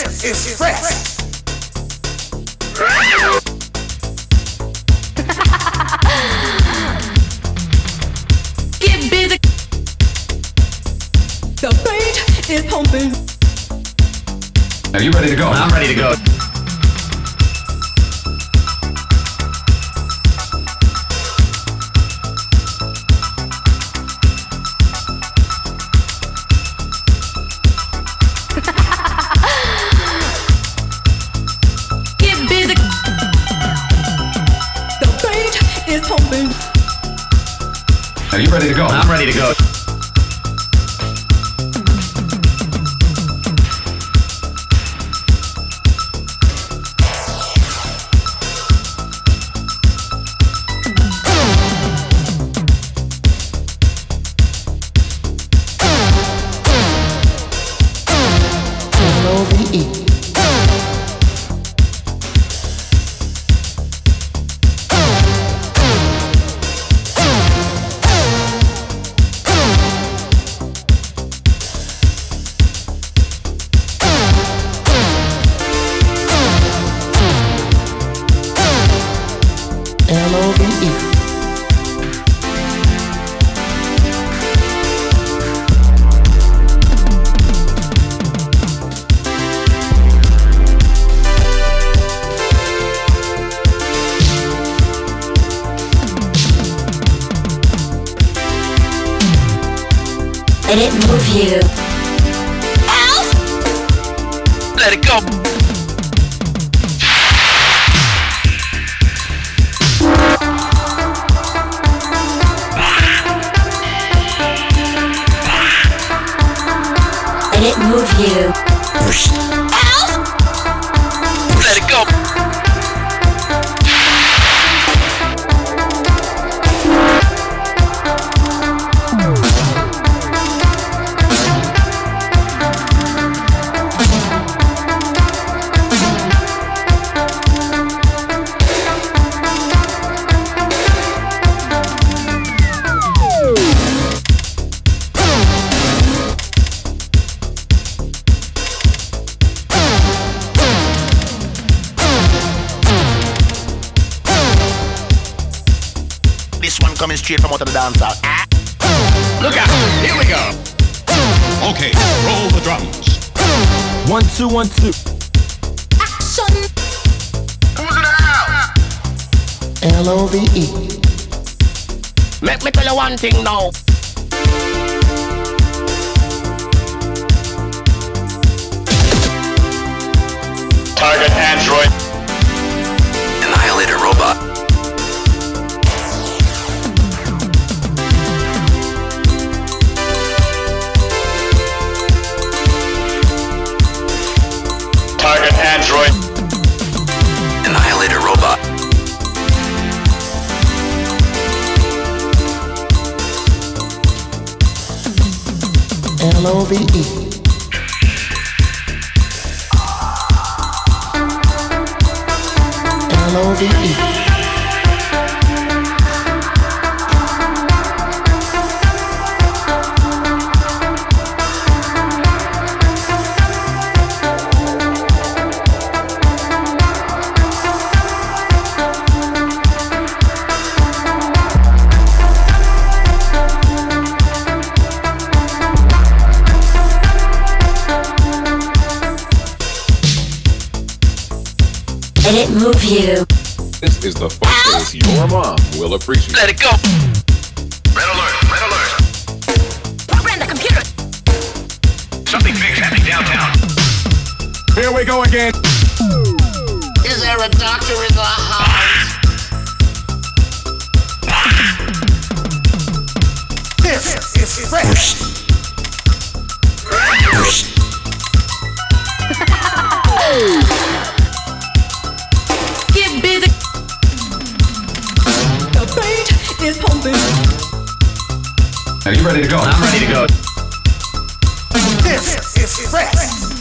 This is fresh. Get busy. The beat is pumping. Are you ready to go? I'm ready to go. Get busy. The beat is pumping. Are you ready to go? I'm ready to go. L-O-V-E. L-O-V-E. Let it move you. Let it go. Let it move you. Let it go. This one coming straight from out of the dancer. Look out. Here we go. Okay, roll the drums. 1 2 1 2. Action. Who's in the house? L-O-V-E. Let me tell you one thing now. Target Android. Annihilator robot. Target Android. Annihilator robot. L-O-V-E. L-O-V-E. Let it move you. This is the focus your mom will appreciate. Let it go. Red alert, red alert. Program the computer. Something big's happening downtown. Here we go again. Is there a doctor in the house? This is fresh. Get busy. The beat is pumping. Are you ready to go? I'm ready to go. This is fresh.